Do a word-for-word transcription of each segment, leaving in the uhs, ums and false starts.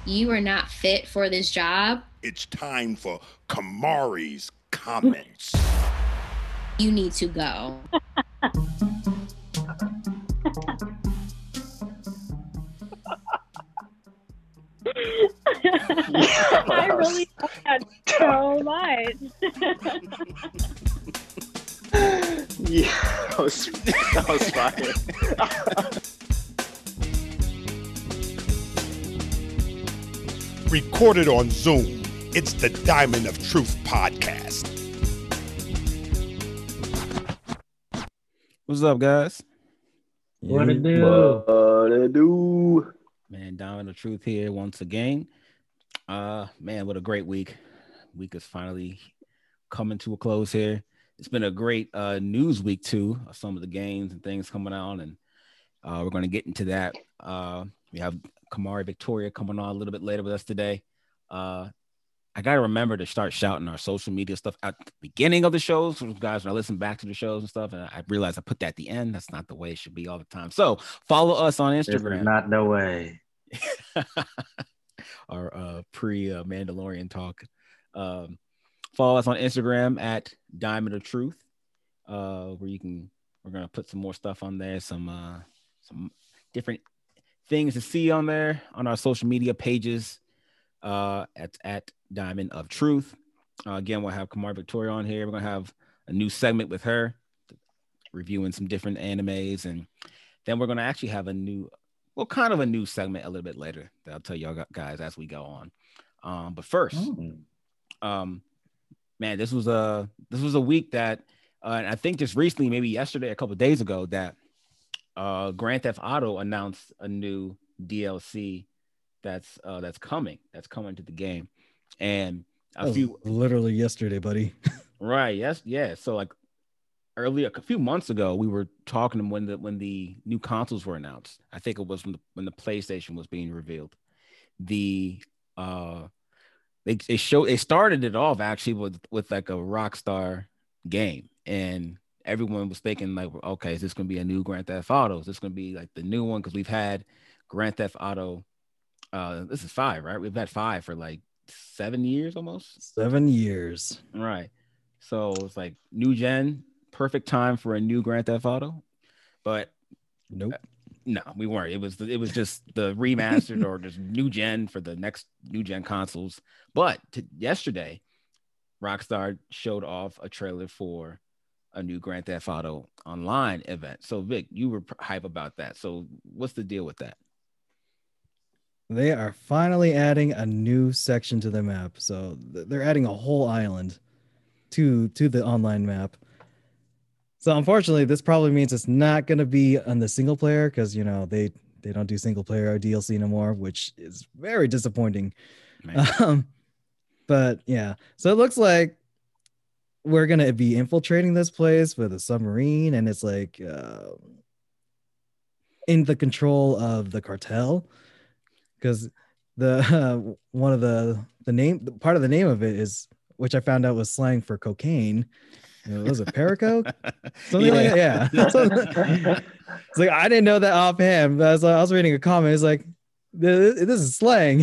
you are not fit for this job. It's time for Kamari's comments. You need to go. I really like that so much. Yeah, that was, that was fire. Recorded on Zoom, it's the Diamond of Truth podcast. What's up, guys? What it do? What it do? Man, Diamond of Truth here once again. Uh, man, what a great week. Week is finally coming to a close here. It's been a great uh, news week, too. Some of the games and things coming out, and uh, we're going to get into that. Uh, we have Kamari Victoria coming on a little bit later with us today. Uh, I got to remember to start shouting our social media stuff at the beginning of the shows. So guys, when I listen back to the shows and stuff, and I realized I put that at the end. That's not the way it should be all the time. So follow us on Instagram. This is not the way. Our uh, pre-Mandalorian talk. Um, follow us on Instagram at Diamond of Truth, uh, where you can. We're gonna put some more stuff on there, some uh, some different things to see on there on our social media pages. Uh, at at Diamond of Truth. Uh, again, we'll have Kamari Victoria on here. We're gonna have a new segment with her, reviewing some different animes, and then we're gonna actually have a new. Well, kind of a new segment a little bit later that I'll tell y'all guys as we go on. Um, but first, oh. um, man, this was a this was a week that, uh, and I think just recently, maybe yesterday, a couple of days ago, that uh, Grand Theft Auto announced a new D L C that's uh, that's coming, that's coming to the game, and a few literally yesterday, buddy. Right? Yes, yeah. So like. Earlier, a few months ago, we were talking when the when the new consoles were announced. I think it was when the, when the PlayStation was being revealed. The uh, they they showed they started it off actually with with like a Rockstar game, and everyone was thinking like, okay, is this going to be a new Grand Theft Auto? Is this going to be like the new one? Because we've had Grand Theft Auto. Uh, this is five, right? We've had five for like seven years almost. Seven years, right? So it's like new gen. Perfect time for a new Grand Theft Auto, but nope, uh, no, we weren't. It was it was just the remastered or just new gen for the next new gen consoles. But to, yesterday, Rockstar showed off a trailer for a new Grand Theft Auto Online event. So Vic, you were hype about that. So what's the deal with that? They are finally adding a new section to the map. So they're adding a whole island to to the online map. So unfortunately, this probably means it's not going to be on the single player because, you know, they, they don't do single player or D L C anymore, which is very disappointing. Um, but yeah, so it looks like we're going to be infiltrating this place with a submarine, and it's like uh, in the control of the cartel, because the uh, one of the the name part of the name of it is, which I found out was slang for cocaine. Was it Pericoke? Something yeah. like that. Yeah. It's like I didn't know that offhand, but I was, I was reading a comment. It's like this, this is slang.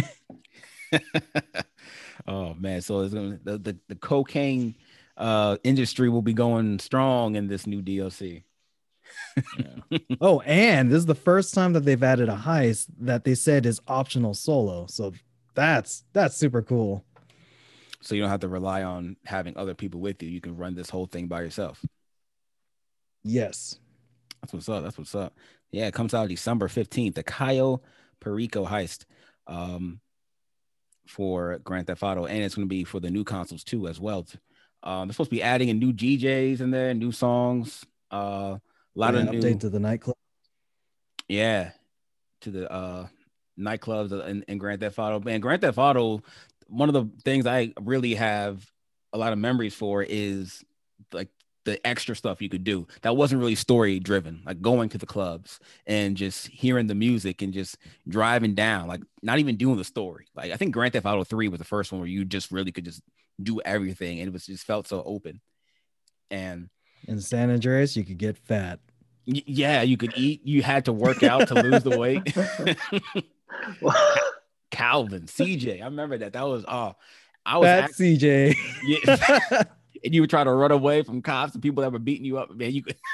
Oh man! So it's gonna, the, the the cocaine uh, industry will be going strong in this new D L C. Yeah. Oh, and this is the first time that they've added a heist that they said is optional solo. So that's that's super cool. So you don't have to rely on having other people with you. You can run this whole thing by yourself. Yes. That's what's up. That's what's up. Yeah, it comes out December fifteenth. The Cayo Perico heist um, for Grand Theft Auto. And it's going to be for the new consoles too as well. Um, they're supposed to be adding in new D Js in there, new songs. Uh, a lot yeah, of update new... to the nightclub. Yeah, to the uh, nightclubs in, in Grand Theft Auto. Man, Grand Theft Auto... One of the things I really have a lot of memories for is like the extra stuff you could do that wasn't really story driven, like going to the clubs and just hearing the music and just driving down, like not even doing the story. Like I think Grand Theft Auto three was the first one where you just really could just do everything, and it was just felt so open. And in San Andreas, you could get fat. Y- yeah, you could eat. You had to work out to lose the weight. Calvin, C J. I remember that. That was oh, I was Fat act- C J. yeah. And you would try to run away from cops and people that were beating you up. Man, you could.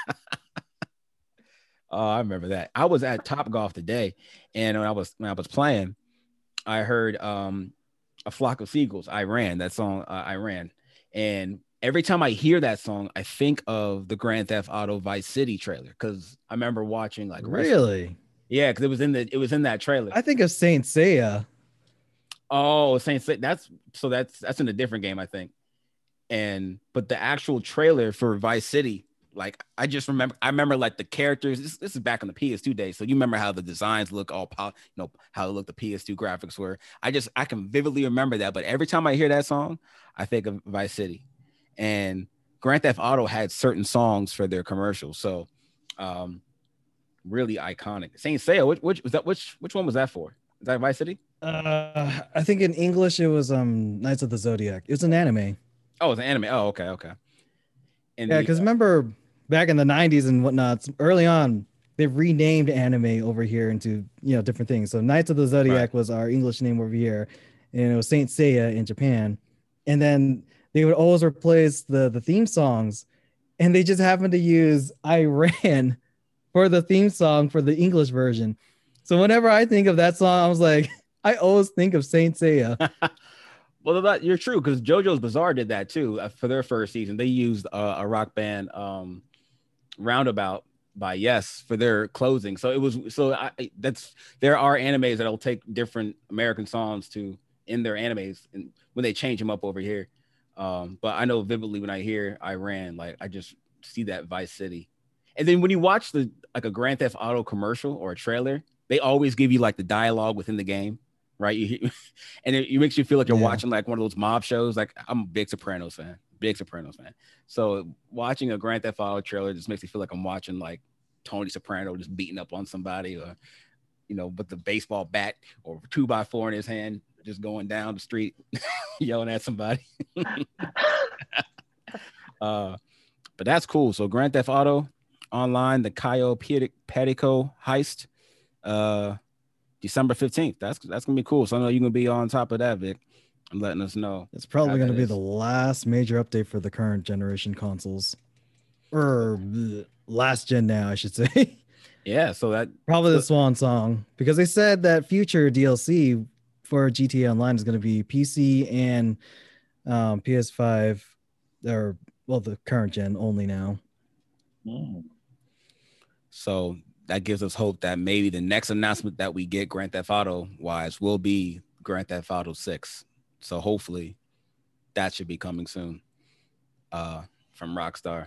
Oh, I remember that. I was at Top Golf today, and when I was when I was playing, I heard um, a flock of seagulls. I ran that song. Uh, I ran, and every time I hear that song, I think of the Grand Theft Auto Vice City trailer because I remember watching like Really? yeah, because it was in the it was in that trailer. I think of Saint Seiya. Oh, Saint Seiya. That's so that's that's in a different game, I think. And but the actual trailer for Vice City, like I just remember, I remember like the characters. This, this is back on the P S two days, so you remember how the designs look, all you know how it looked. The P S two graphics were. I just I can vividly remember that. But every time I hear that song, I think of Vice City. And Grand Theft Auto had certain songs for their commercials, so um, really iconic. Saint Seiya, which which was that? Which which one was that for? Is that Vice City? Uh, I think in English it was um Knights of the Zodiac. It was an anime. Oh, it's an anime. Oh, okay, okay. And Yeah, the, because uh, remember back in the nineties and whatnot, early on, they renamed anime over here into, you know, different things. So Knights of the Zodiac Right. was our English name over here, and it was Saint Seiya in Japan. And then they would always replace the, the theme songs, and they just happened to use I Ran for the theme song for the English version. So whenever I think of that song, I was like, I always think of Saint Seiya. Well, that you're true because JoJo's Bizarre did that too uh, for their first season. They used uh, a rock band, um, Roundabout by Yes, for their closing. So it was so I, that's there are animes that'll take different American songs to in their animes and when they change them up over here. Um, but I know vividly when I hear I Ran, like I just see that Vice City. And then when you watch the like a Grand Theft Auto commercial or a trailer, they always give you like the dialogue within the game. Right, you, and it, it makes you feel like you're Yeah. watching like one of those mob shows. Like I'm a big Sopranos fan, big Sopranos fan. So watching a Grand Theft Auto trailer just makes me feel like I'm watching like Tony Soprano just beating up on somebody, or you know, with the baseball bat or two by four in his hand, just going down the street yelling at somebody. uh, but that's cool. So Grand Theft Auto Online, the Cayo Perico heist. Uh, December fifteenth. That's that's gonna be cool. So I know you're gonna be on top of that, Vic. I'm letting us know. It's probably how going to that be is. the last major update for the current generation consoles, or bleh, last gen now, I should say. Yeah. So that Probably So- the swan song, because they said that future D L C for G T A Online is going to be P C and um, P S five, or well, the current gen only now. so that gives us hope that maybe the next announcement that we get Grand Theft Auto wise will be Grand Theft Auto six. So hopefully that should be coming soon uh, from Rockstar.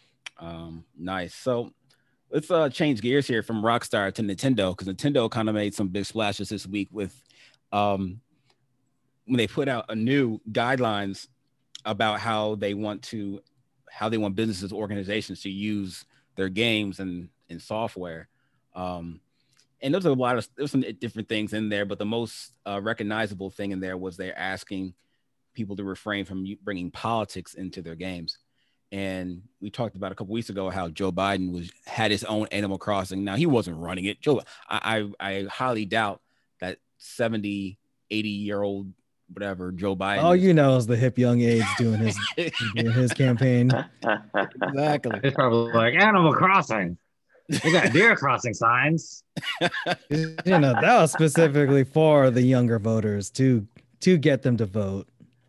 Um, nice. So let's uh, change gears here from Rockstar to Nintendo, because Nintendo kind of made some big splashes this week with um, when they put out a new guidelines about how they want to how they want businesses, organizations to use their games and, and software. Um, and there's a lot of there's some different things in there, but the most uh, recognizable thing in there was they're asking people to refrain from bringing politics into their games. And we talked about a couple weeks ago how Joe Biden was had his own Animal Crossing. Now he wasn't running it. Joe, I I, I highly doubt that seventy, eighty year old whatever Joe Biden. All is- you know is the hip young AIDS doing his doing his campaign. exactly. It's probably like Animal Crossing. We got deer crossing signs. You know, that was specifically for the younger voters to to get them to vote.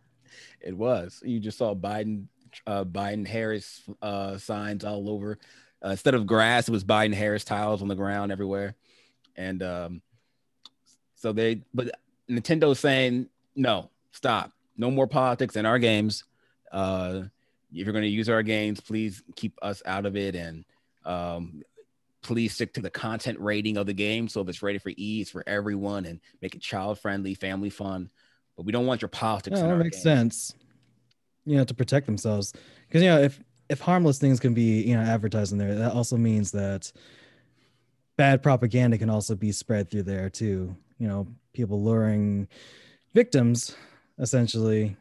It was. You just saw Biden, uh, Biden Harris uh, signs all over. Uh, instead of grass, it was Biden Harris tiles on the ground everywhere. And um, so they, but Nintendo's saying, no, stop. No more politics in our games. Uh, if you're going to use our games, please keep us out of it. And um, please stick to the content rating of the game. So if it's rated for E, it's for everyone, and make it child friendly, family fun. But we don't want your politics. Yeah, in that our makes games. sense. You know, to protect themselves, because you know, if if harmless things can be, you know, advertised in there, that also means that bad propaganda can also be spread through there too. You know, people luring victims essentially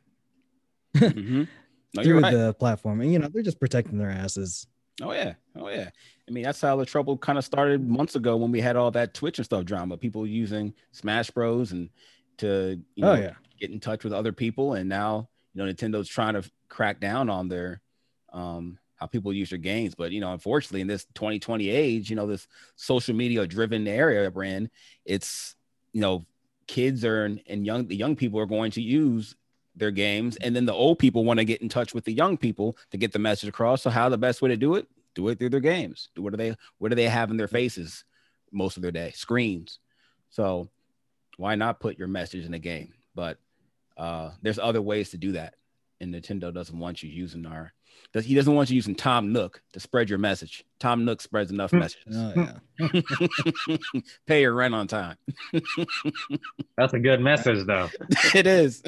Mhm. No, you're through right. the platform, and you know, they're just protecting their asses. Oh yeah, oh yeah. I mean, that's how the trouble kind of started months ago when we had all that Twitch and stuff drama. People using Smash Bros and to you know Oh yeah. get in touch with other people, and now you know Nintendo's trying to crack down on their um how people use their games. But you know, unfortunately, in this twenty twenty age, you know, this social media driven area we're in, it's you know, kids are and young the young people are going to use their games, and then the old people want to get in touch with the young people to get the message across. So how the best way to do it? Do it through their games. Do what do they what do they have in their faces most of their day? Screens. So why not put your message in a game? But uh, there's other ways to do that, and Nintendo doesn't want you using our. He doesn't want you using Tom Nook to spread your message. Tom Nook spreads enough messages. Oh yeah. Pay your rent on time. That's a good message, though. It is.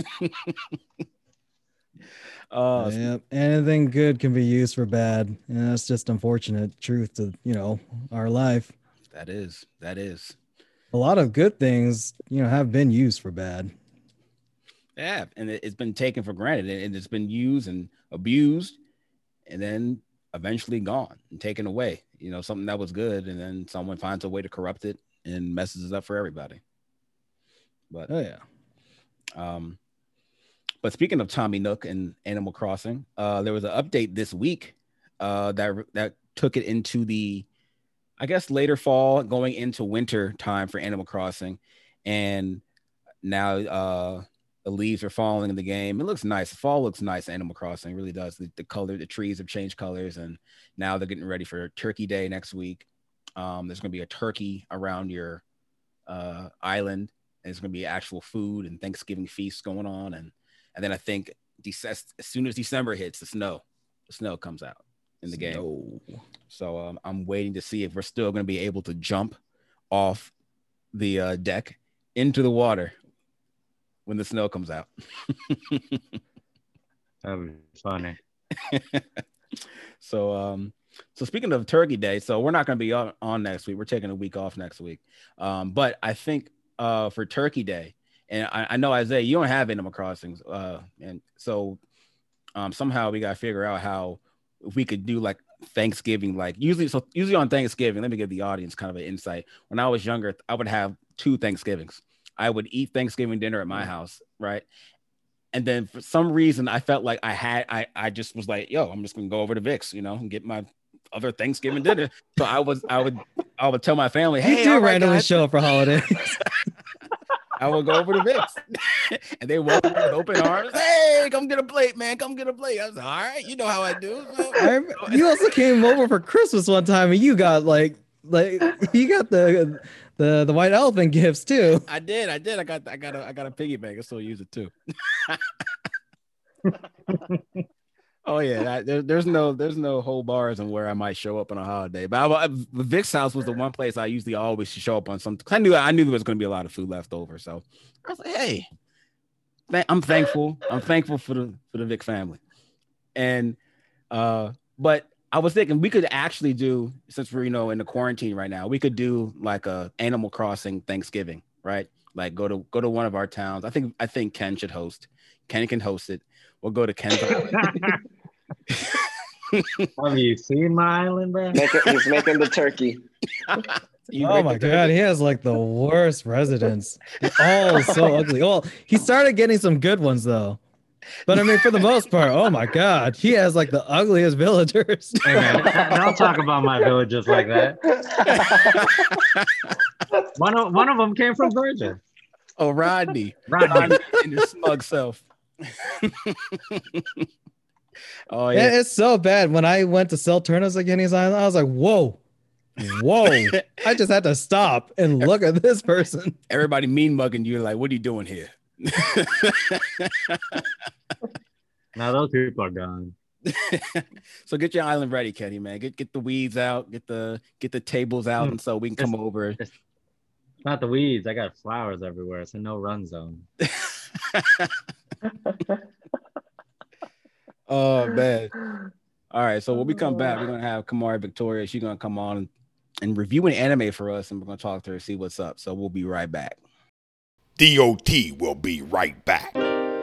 uh, Yep. Anything good can be used for bad, and that's just unfortunate truth to you know our life. That is. That is. A lot of good things, you know, have been used for bad. Yeah, and it, it's been taken for granted, and it's been used and abused, and then eventually gone and taken away. You know, something that was good, and then someone finds a way to corrupt it and messes it up for everybody. But Oh yeah. um, but speaking of Tommy Nook and Animal Crossing, uh, there was an update this week uh, that that took it into the, I guess, later fall, going into winter time for Animal Crossing, and now uh, the leaves are falling in the game. It looks nice. Fall looks nice. Animal Crossing it really does. The, the color, the trees have changed colors, and now they're getting ready for Turkey Day next week. Um, there's going to be a turkey around your uh, island, and there's going to be actual food and Thanksgiving feasts going on, and and then I think de- as soon as December hits, the snow, the snow comes out in the game. Snow. So um, I'm waiting to see if we're still going to be able to jump off the uh, deck into the water when the snow comes out. That would be funny. so um, so speaking of Turkey Day, so we're not going to be on, on next week. We're taking a week off next week. Um, but I think uh, for Turkey Day, and I, I know Isaiah, you don't have Animal Crossings, uh, and so um, somehow we got to figure out how if we could do like Thanksgiving, like usually, so usually on Thanksgiving, let me give the audience kind of an insight. When I was younger, I would have two Thanksgivings. I would eat Thanksgiving dinner at my house, right? And then for some reason, I felt like I had, I, I just was like, yo, I'm just gonna go over to Vic's, you know, and get my other Thanksgiving dinner. So I was, I would, I would tell my family, hey, You do all right, randomly guys. show up for holidays. I would go over to Vic's, and they welcome me with open arms. Hey, come get a plate, man. Come get a plate. I was like, all right, you know how I do. So, I rem- you also came over for Christmas one time, and you got like, like you got the the the white elephant gifts too. I did, I did. I got, I got a, I got a piggy bank. I still use it too. Oh yeah, that, there, there's no, there's no whole bars on where I might show up on a holiday. But I, I, Vic's house was the one place I usually always show up on. Some, I knew, I knew there was going to be a lot of food left over. So I was like, hey, th- I'm thankful. I'm thankful for the for the Vic family. And uh, but I was thinking we could actually do, since we're you know in the quarantine right now, we could do like a Animal Crossing Thanksgiving, right? Like go to go to one of our towns. I think I think Ken should host. Ken can host it. We'll go to Ken's island. Have you seen my island, bro? Make it, he's making the turkey. You Oh make my the god, turkey? he has like the worst residents. They're all so ugly. Well, he started getting some good ones though. But I mean, for the most part, oh my god, he has like the ugliest villagers. Hey, man, don't talk about my villagers like that. One of one of them came from Virgin. Oh, Rodney. Rodney. Rodney and his smug self. Oh Yeah, yeah. it's so bad. When I went to sell turnips at Guinea's Island, I was like, whoa, whoa. I just had to stop and look at this person. Everybody mean mugging you like, what are you doing here? Now those people are gone. So get your island ready, Kenny, man. Get get the weeds out, get the get the tables out, Mm. and so we can come over. Not the weeds. I got flowers everywhere. It's a no run zone. Oh man. All right. So when we come back, we're gonna have Kamari Victoria. She's gonna come on and review an anime for us, and we're gonna talk to her, see what's up. So we'll be right back. D O T will be right back.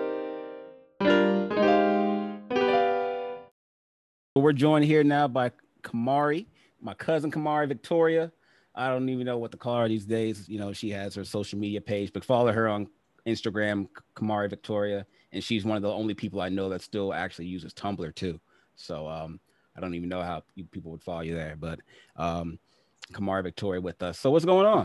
We're joined here now by Kamari, my cousin Kamari Victoria. I don't even know what to call her these days. You know, she has her social media page, but follow her on Instagram, Kamari Victoria, and she's one of the only people I know that still actually uses Tumblr too. So um, I don't even know how you, people would follow you there, but um, Kamari Victoria with us. So what's going on?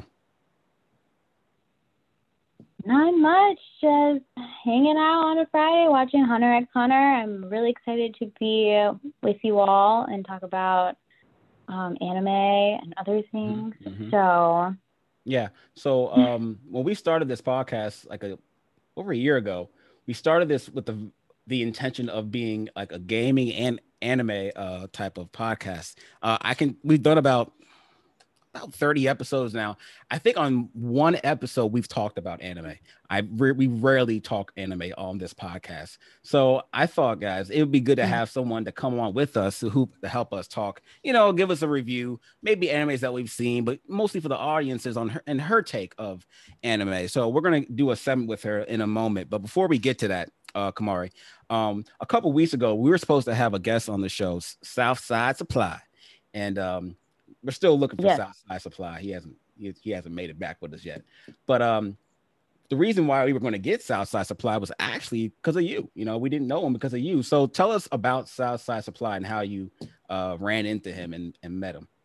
Not much. Just hanging out on a Friday, watching Hunter x Hunter. I'm really excited to be with you all and talk about um, anime and other things. Mm-hmm. So, yeah. So um, when we started this podcast, like a over a year ago, we started this with the the intention of being like a gaming and anime uh, type of podcast. Uh, I can we've done about. About thirty episodes now. I think on one episode we've talked about anime. I re- we rarely talk anime on this podcast. So I thought, guys, it would be good to have someone to come on with us to, who, to help us talk, you know, give us a review, maybe animes that we've seen, but mostly for the audiences on her and her take of anime. So we're going to do a segment with her in a moment. But before we get to that, uh, Kamari, um, a couple weeks ago, we were supposed to have a guest on the show, Southside Supply. And, um, we're still looking for yes. Southside Supply. He hasn't he, he hasn't made it back with us yet. But um, the reason why we were going to get Southside Supply was actually because of you. You know, we didn't know him because of you. So tell us about Southside Supply and how you uh, ran into him and, and met him.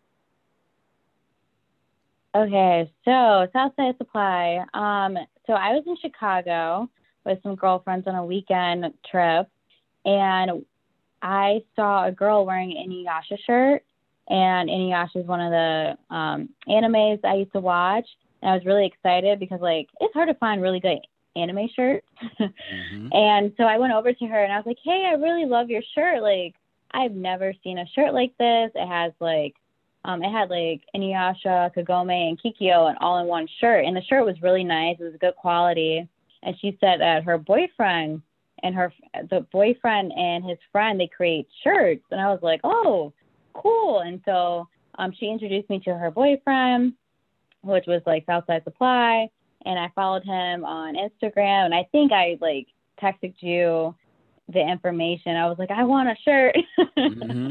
Okay, so Southside Supply. Um, so I was in Chicago with some girlfriends on a weekend trip, and I saw a girl wearing an Inuyasha shirt. And Inuyasha is one of the um, animes I used to watch. And I was really excited because, like, it's hard to find really good anime shirts. mm-hmm. And so I went over to her and I was like, hey, I really love your shirt. Like, I've never seen a shirt like this. It has, like, um, it had, like, Inuyasha, Kagome, and Kikyo and all in one shirt. And the shirt was really nice. It was good quality. And she said that her boyfriend and her, the boyfriend and his friend, they create shirts. And I was like, oh, cool. And so um, she introduced me to her boyfriend, which was like Southside Supply. And I followed him on Instagram. And I think I like texted you the information. I was like, I want a shirt. mm-hmm.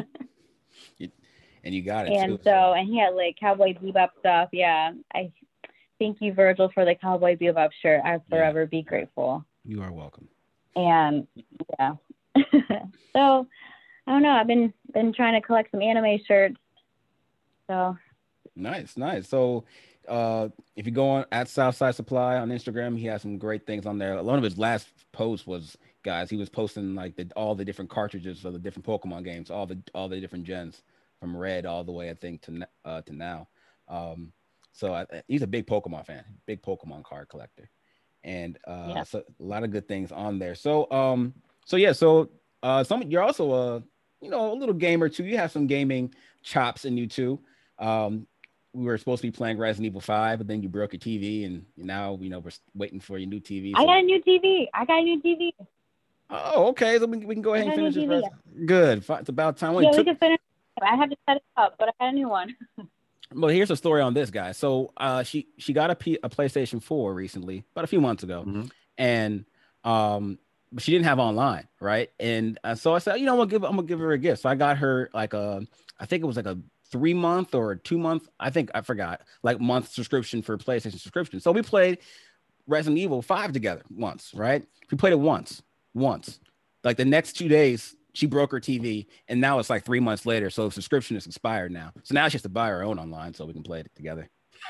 And you got it. And too, so, so, and he had like Cowboy Bebop stuff. Yeah. I thank you, Virgil, for the Cowboy Bebop shirt. I'll forever yeah. be grateful. You are welcome. And yeah. So, I don't know. I've been been trying to collect some anime shirts. So nice, nice. So uh, if you go on at Southside Supply on Instagram, he has some great things on there. One of his last posts was, guys, he was posting like the, all the different cartridges of the different Pokemon games, all the all the different gens from Red all the way, I think, to uh, to now. Um, so I, he's a big Pokemon fan, big Pokemon card collector, and uh, yeah. so a lot of good things on there. So um, so yeah, so uh, some you're also a you know, a little gamer too. You have some gaming chops in you too. Um, we were supposed to be playing Resident Evil five, but then you broke your T V, and now you know we're waiting for your new T V. So. I got a new T V. I got a new T V. Oh, okay. So we, we can go ahead and finish this. Rest. Good. It's about time. Yeah, we can finish. I have to set it up, but I got a new one. Well, here's a story on this guy. So uh, she she got a, P, a PlayStation four recently, about a few months ago, mm-hmm. and um. But she didn't have online, right? And uh, so I said, you know, I'm gonna give I'm gonna give her a gift. So I got her like a, I think it was like a three month or a two month, I think I forgot, like month subscription for PlayStation subscription. So we played Resident Evil five together once, right? We played it once, once. Like the next two days, she broke her T V, and now it's like three months later. So the subscription is expired now. So now she has to buy her own online so we can play it together.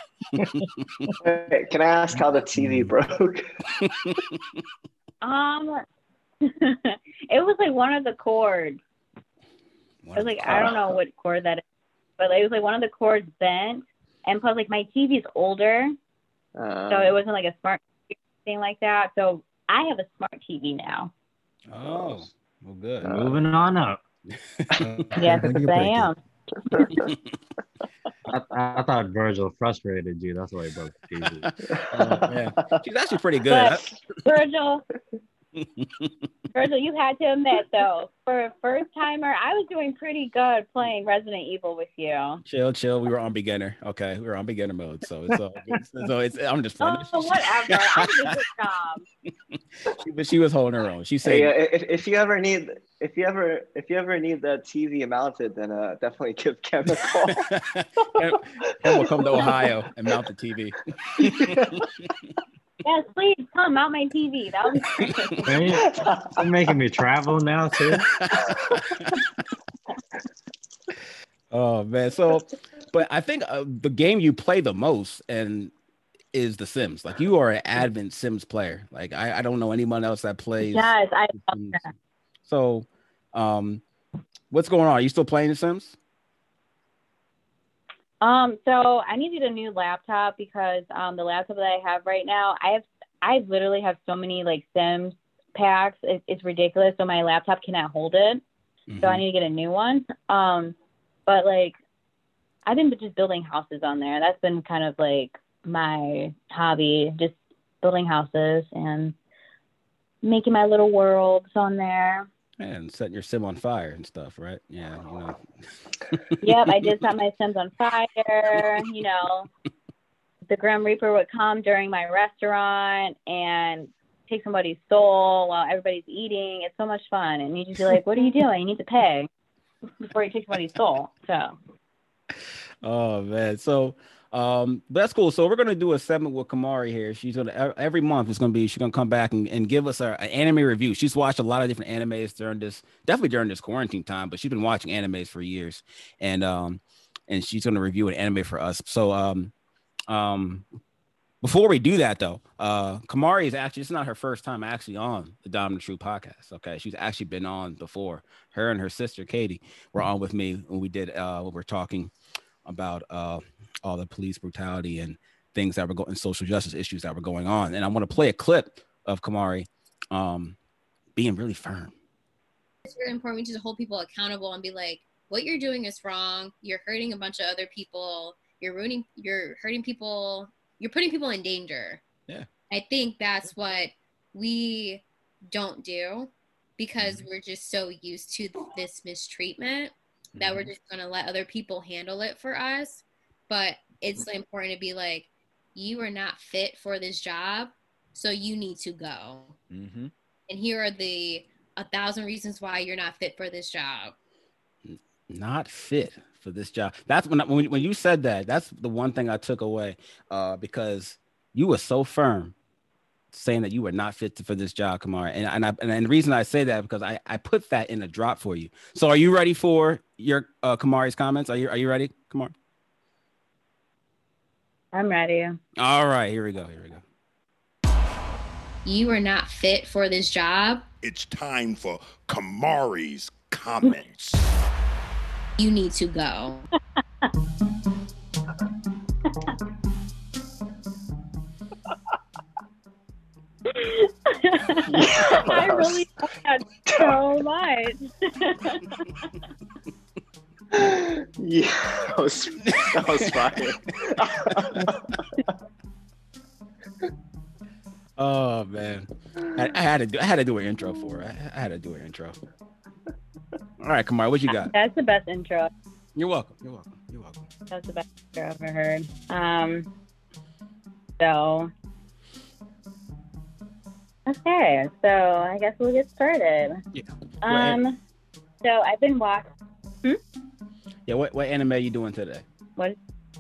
Hey, can I ask how the T V broke? Um, it was like one of the cords. One it was like, I don't know what cord that is, but it was like one of the cords bent. And plus, like, my T V is older, uh, so it wasn't like a smart thing like that. So I have a smart T V now. Oh, well, good. Uh, Moving on up. Yes, I am. I, I thought Virgil frustrated you. That's why he broke the T V. Oh, man. She's actually pretty good. But, Virgil, Virgil, you had to admit, though, for a first timer, I was doing pretty good playing Resident Evil with you. Chill, chill. We were on beginner. Okay, we were on beginner mode, so it's all good. So it's I'm just playing. Oh, whatever. I did a good job. But she was holding her own. She said, hey, uh, if, if you ever need if you ever if you ever need that T V mounted, then uh, definitely give Kevin a call. and, and we'll come to Ohio and mount the T V. Yes, please come mount my T V. That would be great. Man, you- you're making me travel now too. Oh man, so but I think uh, the game you play the most and is The Sims. Like you are an avid Sims player. Like I, I don't know anyone else that plays. Yes, I love Sims. that. So, um, what's going on? Are you still playing The Sims? Um, so I needed a new laptop because um the laptop that I have right now, I have I literally have so many like Sims packs. It, it's ridiculous. So my laptop cannot hold it. So I Mhm. need to get a new one. Um, but like I've been just building houses on there. That's been kind of like my hobby, just building houses and making my little worlds on there. And setting your sim on fire and stuff, right? Yeah, you know. Yep, I just set my Sims on fire. You know, the Grim Reaper would come during my restaurant and take somebody's soul while everybody's eating. It's so much fun. And you just be like, what are you doing? You need to pay before you take somebody's soul. So, Oh man, so um, that's cool. So we're gonna do a segment with Kamari here. She's gonna e- every month is gonna be she's gonna come back and, and give us a, an anime review. She's watched a lot of different animes during this, definitely during this quarantine time, but she's been watching animes for years, and um, and she's gonna review an anime for us. So um, um, before we do that though, uh, Kamari is actually it's not her first time actually on the Dominant True podcast. Okay, she's actually been on before. Her and her sister Katie were on with me when we did uh, when we're talking about uh, all the police brutality and things that were going, social justice issues that were going on. And I want to play a clip of Kamari um, being really firm. It's really important to hold people accountable and be like, what you're doing is wrong. You're hurting a bunch of other people. You're ruining, you're hurting people. You're putting people in danger. Yeah. I think that's what we don't do because Mhm. we're just so used to this mistreatment that we're Mhm. just going to let other people handle it for us. But it's important to be like, you are not fit for this job, so you need to go. Mhm. And here are the a thousand reasons why you're not fit for this job. Not fit for this job. That's when, I, when when you said that, that's the one thing I took away uh, because you were so firm saying that you were not fit for this job, Kamari. And and, I, and the reason I say that because I, I put that in a drop for you. So are you ready for your uh, Kamari's comments? Are you are you ready, Kamari? I'm ready. All right, here we go. Here we go. You are not fit for this job. It's time for Kamari's comments. You need to go. I really love that so much. Yeah, that was that was fire. Oh man, I, I had to do I had to do an intro for her. I, I had to do an intro. All right, Kamari, what you got? That's the best intro. You're welcome. You're welcome. You're welcome. That's the best intro I've ever heard. Um, so, okay, so I guess we'll get started. Yeah. Um, so I've been watching. Yeah. What what anime are you doing today? What?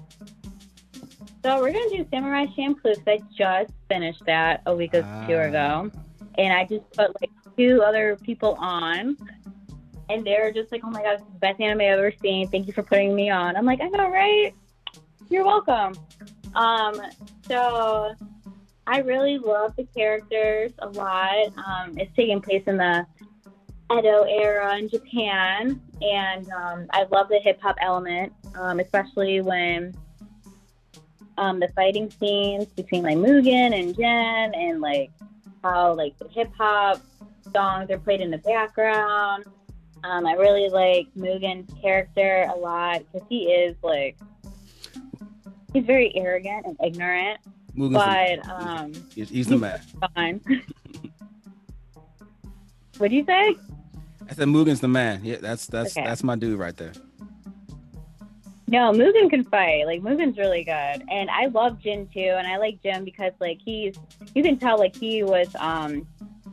So we're gonna do Samurai Champloo because I just finished that a week or two Ah. ago, and I just put like two other people on, and they're just like, "Oh my god, this is the best anime I've ever seen. Thank you for putting me on." I'm like, "I know, right? You're welcome." Um, so I really love the characters a lot. Um, it's taking place in the Edo era in Japan, and um, I love the hip hop element, um, especially when um, the fighting scenes between like Mugen and Jen, and like how like the hip hop songs are played in the background. Um, I really like Mugen's character a lot because he is like he's very arrogant and ignorant, Mugen's but the, um, he's, he's the man. fun. What'd you say? I said Mugen's the man. Yeah, that's that's Okay. that's my dude right there. No, Mugen can fight. Like Mugen's really good, and I love Jin too. And I like Jin because like he's, you can tell like he was um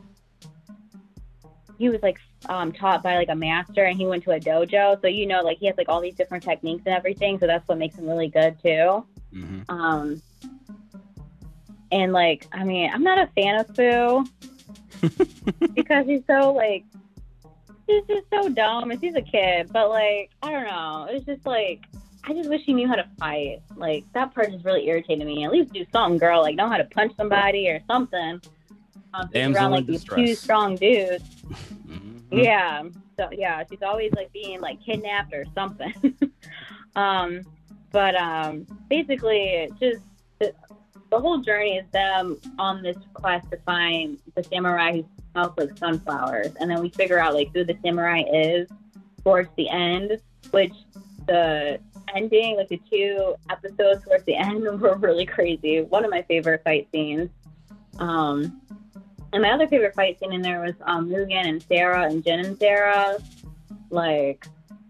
he was like um taught by like a master, and he went to a dojo, so you know like he has like all these different techniques and everything. So that's what makes him really good too. Mm-hmm. Um, And like, I mean, I'm not a fan of Fu because he's so like, he's just so dumb and he's a kid. But like, I don't know. It's just like, I just wish he knew how to fight. Like that part just really irritated me. At least do something, girl. Like know how to punch somebody or something. Um, Damsel around in like these distress. two strong dudes. Mhm. Yeah. So yeah, she's always like being like kidnapped or something. um, but um, basically, it just the, the whole journey is them on this quest to find the samurai who smells like sunflowers, and then we figure out like who the samurai is towards the end, which the ending, like the two episodes towards the end, were really crazy. One of my favorite fight scenes. Um, and my other favorite fight scene in there was um, Mugen and Sarah and Jin and Sarah. Like,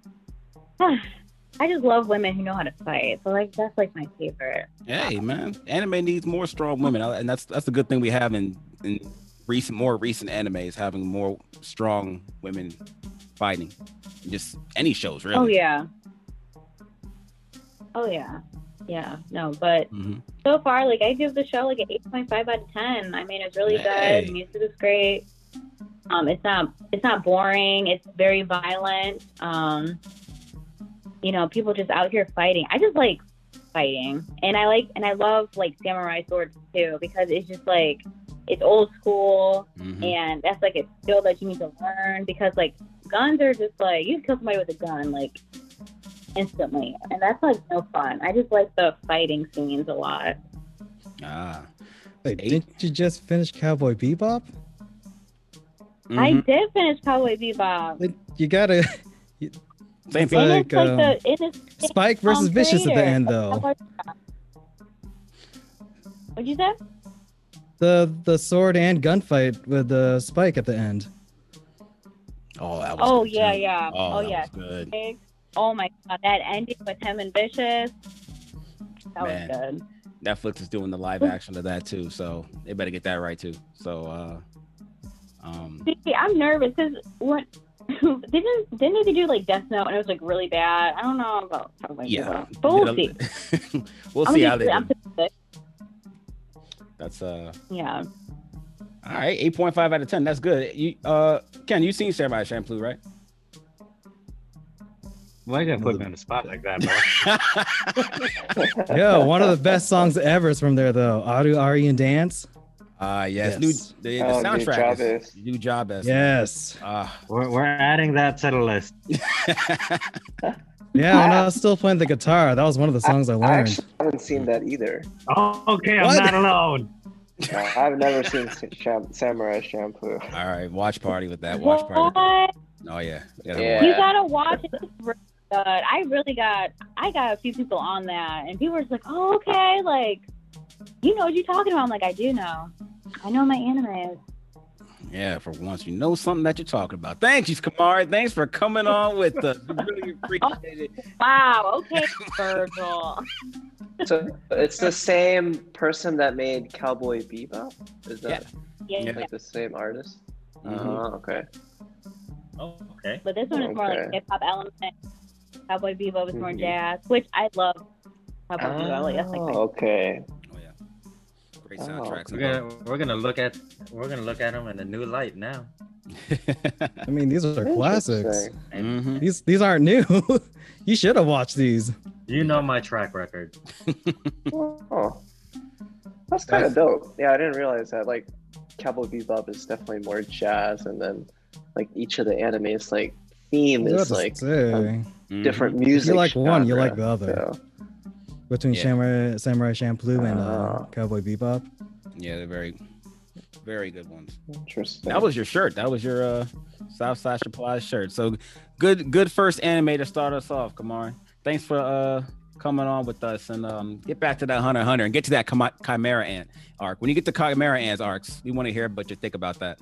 I just love women who know how to fight. So like that's like my favorite. Hey man, anime needs more strong women, and that's that's a good thing we have in in recent, more recent animes, having more strong women fighting. Just any shows, really. Oh yeah. Oh yeah. Yeah. No, but Mhm. so far, like I give the show like an eight point five out of ten. I mean, it's really Hey. good. Music is great. Um, it's not it's not boring. It's very violent. Um, you know, people just out here fighting. I just like fighting, and I like and I love like samurai swords too because it's just like it's old school, Mhm. and that's like a skill that you need to learn because like guns are just like you can kill somebody with a gun like instantly, and that's like no fun. I just like the fighting scenes a lot. Ah. Wait, Eight. didn't you just finish Cowboy Bebop? I Mhm. did finish Cowboy Bebop. Like, you gotta Same it's thing. And like, it's like um, the it is Spike versus um, Vicious at the creator end, of though. Cowboy Bebop. What'd you say? The the sword and gunfight with the Spike at the end. Oh, that was Oh good, yeah, too. yeah. Oh, Oh that yeah. was good. Oh my god, that ending with him and Vicious. That Man. was good. Netflix is doing the live action of that too, so they better get that right too. So, uh, um, See, I'm nervous because what didn't didn't they do like Death Note and it was like really bad? I don't know about Cowboy yeah, Bebop, but we'll see. we'll I'm see just how they do. optimistic. That's uh, Yeah. all right, eight point five out of ten. That's good. You, uh, Ken, you seen Samurai Champloo, right? Why you gotta put me on the spot like that, bro? Yo, one of the best songs ever is from there, though. Aru Ari and Dance. Uh yes, Yes. new the, the Oh, new soundtrack job is is- new job is Yes. Ah, We're, we're adding that to the list. Yeah, when I was still playing the guitar, that was one of the songs I I learned. actually haven't seen that either. Oh, okay, I'm What? not alone. No, I've never seen Sham- Samurai Shampoo. all right, watch party with that. Watch party. With that. What? Oh yeah, you gotta Yeah. watch. You gotta watch it. It's really good. I really got I got a few people on that, and people were just like, "Oh, okay, like you know what you're talking about." I'm like, "I do know. I know my anime." Yeah, for once, you know something that you're talking about. Thank you, Kamari. Thanks for coming on with us. We really appreciate it. Wow. Okay, Virgil. So it's the same person that made Cowboy Bebop? Is that Yeah, Yeah. yeah. like the same artist? Mhm. Oh, okay. Oh, okay. But this one is more like Okay. hip hop element. Cowboy Bebop is more Mhm. jazz, which I love. Cowboy Bebop, like, that's like my Oh, okay. Oh yeah, great Oh, soundtracks. We're gonna we're gonna look at we're gonna look at them in a new light now. I mean, these are classics. Interesting. Mhm. These these aren't new. You should have watched these. You know my track record. Oh, that's kind of dope. Yeah, I didn't realize that. Like, Cowboy Bebop is definitely more jazz, and then like each of the animes like theme I was is about to like say, Mhm. different If you music. like one, you genre, like the other. so- between Yeah. Samurai Samurai Champloo and uh, Ah. Cowboy Bebop. Yeah, they're very, very good ones. Interesting. That was your shirt. That was your uh, Southside Supply shirt. So good, good first anime to start us off, Kamari. Thanks for uh coming on with us, and um get back to that Hunter x Hunter and get to that Chim- Chimera Ant arc. When you get to Chimera Ants arcs, we want to hear what you think about that.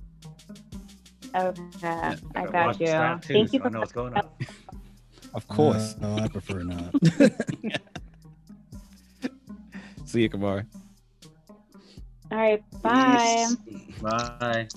Okay, I Gotta got watch you. that too, Thank so you I for know what's going on. Of course. No, I prefer not. See you, Kamari. All right, bye. Peace. Bye.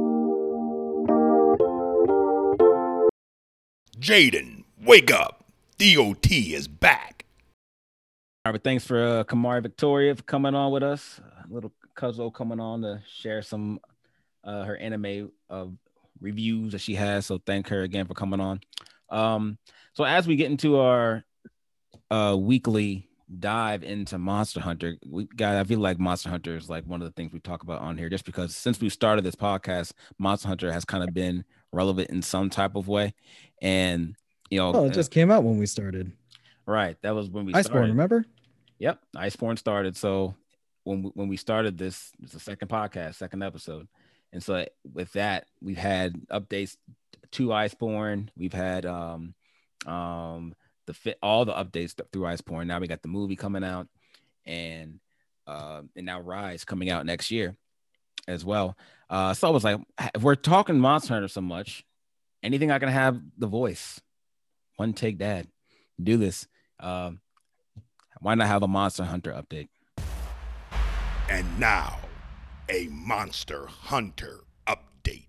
Jaden, wake up. D O T is back. All right, but thanks for uh, Kamari Victoria for coming on with us. Uh, little Cuzzo coming on to share some uh, her anime uh, reviews that she has. So thank her again for coming on. Um, so as we get into our uh, weekly dive into Monster Hunter, we got I feel like Monster Hunter is like one of the things we talk about on here, just because since we started this podcast, Monster Hunter has kind of been relevant in some type of way. And you know, oh, it just came out when we started. Right, that was when we Iceborne, started. remember? Yep, Iceborne started. So when we, when we started this, it's the second podcast, second episode, and so with that, we've had updates to Iceborne. We've had um um the fit all the updates through Iceborne. Now we got the movie coming out, and uh, and now Rise coming out next year as well. Uh, so I was like, if we're talking Monster Hunter so much, anything I can have the voice, one take dad, do this. Um, why not have a Monster Hunter update? And now, a Monster Hunter update.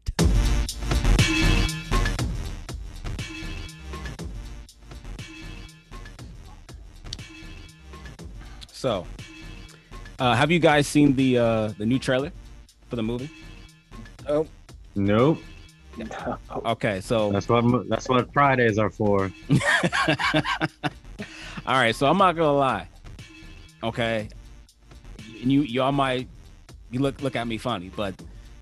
So, uh, have you guys seen the uh, the new trailer for the movie? Oh, Nope. Okay, so That's what that's what Fridays are for. all right, so I'm not gonna lie. Okay, and you y'all might you look look at me funny, but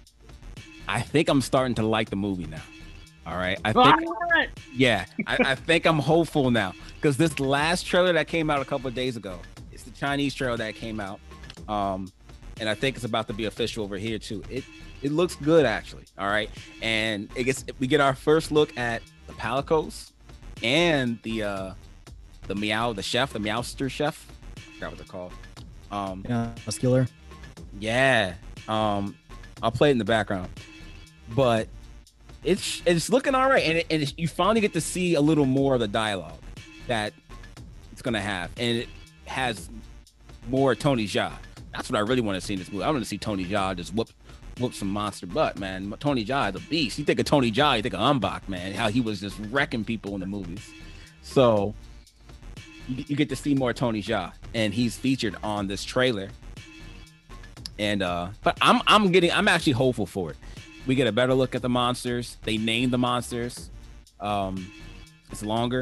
I think I'm starting to like the movie now. All right, I think yeah, I, I think I'm hopeful now, because this last trailer that came out a couple of days ago, it's the Chinese trailer that came out, um, and I think it's about to be official over here too. It it looks good actually. All right, and it gets we get our first look at the Palicos and the uh, the Meow the chef, the Meowster chef. I forgot what they're called. Um, yeah, muscular. yeah, um, I'll play it in the background, but it's it's looking all right, and, it, and it's, you finally get to see a little more of the dialogue that it's gonna have, and it has more Tony Jaa. That's what I really want to see in this movie. I want to see Tony Jaa just whoop whoop some monster butt, man. Tony Jaa is a beast. You think of Tony Jaa, you think of Umbach, man, how he was just wrecking people in the movies. So you, you get to see more Tony Jaa, and he's featured on this trailer. And uh, but I'm I'm getting I'm actually hopeful for it. We get a better look at the monsters. They name the monsters. Um, it's longer,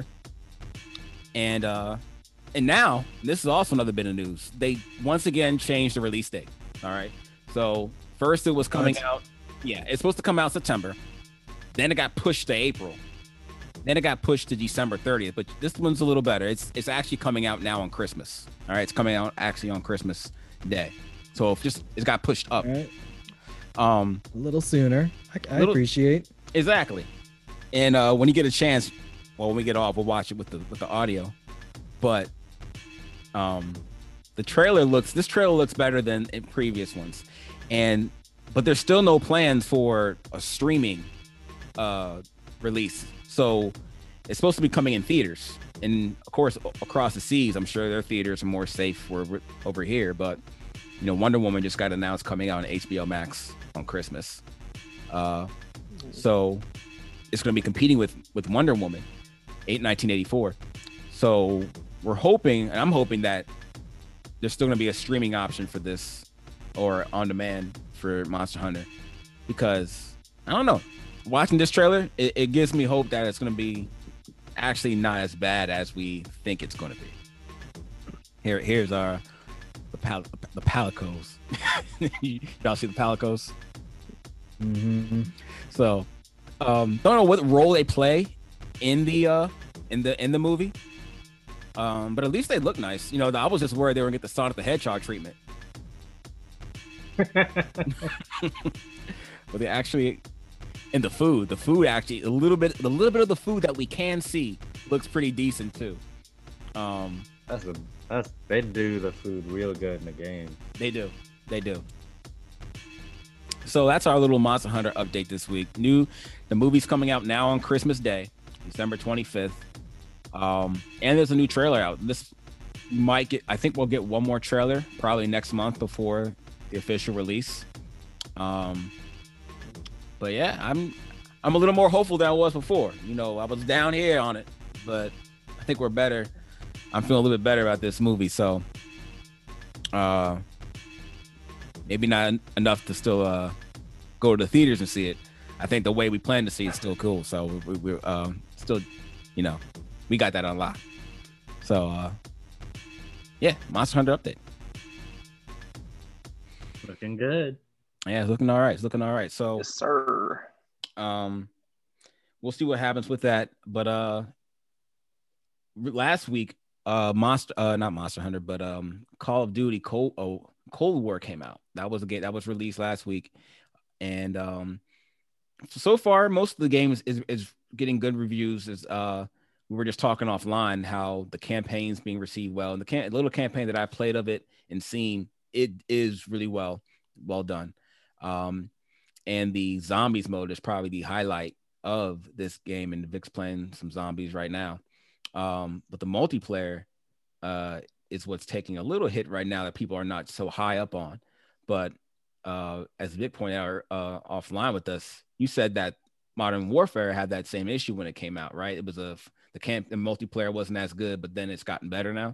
and uh, and now this is also another bit of news. They once again changed the release date. All right, so first it was coming What? out. Yeah, it's supposed to come out September. Then it got pushed to April. Then it got pushed to December thirtieth. But this one's a little better. It's it's actually coming out now on Christmas. All right, it's coming out actually on Christmas Day. So if just it's got pushed up. All right. Um, A little sooner. I, I Little- appreciate. exactly. And uh, when you get a chance, well, when we get off, we'll watch it with the with the audio. But um, the trailer looks this trailer looks better than in previous ones, and but there's still no plans for a streaming uh, release. So it's supposed to be coming in theaters, and of course across the seas. I'm sure their theaters are more safe for over here, but you know, Wonder Woman just got announced coming out on H B O Max on Christmas. Uh, so it's going to be competing with with Wonder Woman, eight nineteen eighty-four. So we're hoping, and I'm hoping that there's still going to be a streaming option for this, or on demand for Monster Hunter, because I don't know. Watching this trailer, it, it gives me hope that it's going to be actually not as bad as we think it's going to be. Here, here's our the pal the Palicos. Y'all see the Palicos? Mm-hmm. So, um, don't know what role they play in the uh in the in the movie. Um, but at least they look nice. You know, I was just worried they were gonna get the Sonic the Hedgehog treatment. But they actually, in the food, the food actually a little bit, the little bit of the food that we can see looks pretty decent too. Um, That's a that's they do the food real good in the game. They do. They do. So that's our little Monster Hunter update this week. New, the movie's coming out now on Christmas Day, December twenty-fifth. Um, and there's a new trailer out. This might get, I think we'll get one more trailer probably next month before the official release. Um, but yeah, I'm, I'm a little more hopeful than I was before. You know, I was down here on it, but think we're better. I'm feeling a little bit better about this movie. So, uh, maybe not enough to still uh go to the theaters and see it. I think the way we plan to see it's still cool. So we, we're uh, still, you know, we got that on lock. So, uh, yeah, Monster Hunter update. Looking good. Yeah, it's looking all right. It's looking all right. So, Yes, sir. um, we'll see what happens with that. But uh, last week, uh, Monster, uh, not Monster Hunter, but um, Call of Duty Cold, oh, Cold War came out. That was a game that was released last week, and um. So far, most of the game is, is, is getting good reviews. Is uh, we were just talking offline how the campaign's being received well, and the can- little campaign that I played of it and seen, it is really well, well done. Um, and the zombies mode is probably the highlight of this game, and Vic's playing some zombies right now. Um, but the multiplayer uh, is what's taking a little hit right now that people are not so high up on. But uh, as Vic pointed out uh, offline with us, you said that Modern Warfare had that same issue when it came out, right? It was a the camp the multiplayer wasn't as good, but then it's gotten better now.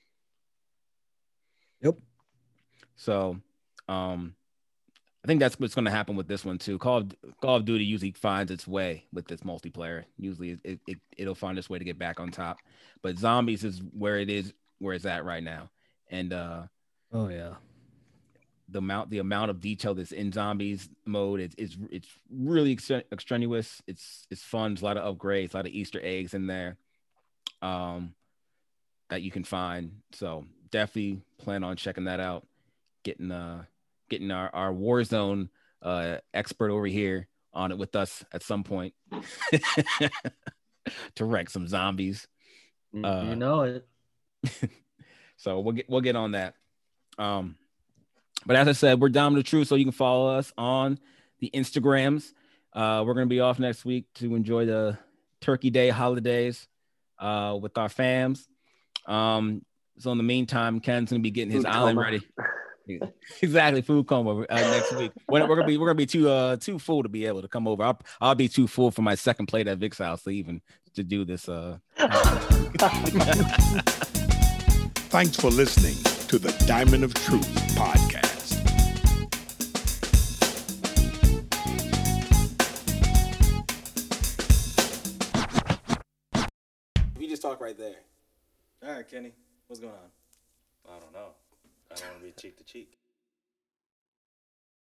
Yep. So, um, I think that's what's going to happen with this one too. Call of Call of Duty usually finds its way with this multiplayer. Usually, it, it it'll find its way to get back on top. But zombies is where it is, where it's at right now, and uh, oh yeah. the amount the amount of detail that's in zombies mode it's it's, it's really extraneous. It's it's fun. There's a lot of upgrades, a lot of Easter eggs in there um that you can find. So definitely plan on checking that out. Getting uh getting our, our Warzone uh expert over here on it with us at some point to wreck some zombies. Uh, you know it. So we'll get we'll get on that. Um But as I said, we're Diamond of Truth, so you can follow us on the Instagrams. Uh, we're going to be off next week to enjoy the Turkey Day holidays uh, with our fams. Um, so in the meantime, Ken's going to be getting his Food island coma. ready. Exactly, food coma uh, next week. We're, we're gonna be we're gonna be too uh too full to be able to come over. I'll I'll be too full for my second plate at Vic's house to even to do this. Uh, Thanks for listening to the Diamond of Truth podcast. You just talk right there. All right, Kenny, what's going on? I don't know. I don't want to be cheek to cheek.